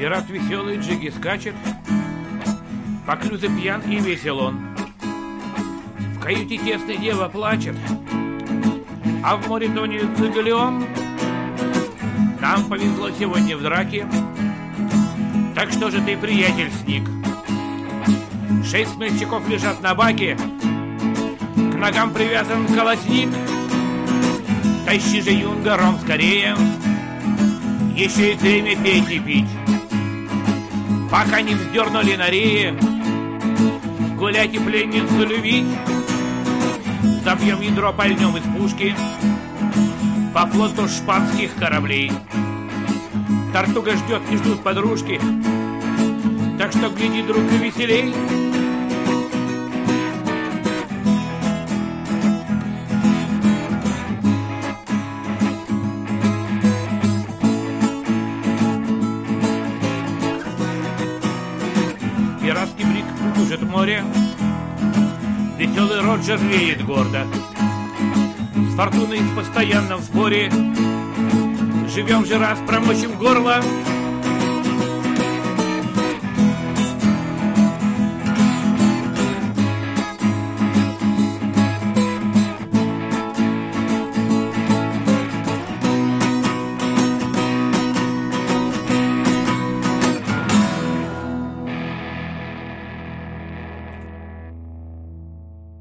Пират веселый, Джигги скачет, по клюзе пьян и весел он. В каюте тесной дева плачет, а в море тонет галеон. Нам повезло сегодня в драке, так что же ты, приятель, сник? 6 смельчаков лежат на баке, к ногам привязан колосник. Тащи же, юнга, ром скорее, еще и время петь и пить. Пока не вздернули на рее, гулять и пленницу любить. Забьем ядро, пальнем из пушки по флоту шпанских кораблей. Тартуга ждет и ждут подружки, так что гляди, друг, и веселей. Пиратский брик кружит море, веселый Роджер веет гордо. С фортуной в постоянном споре, живем же раз, промочим горло.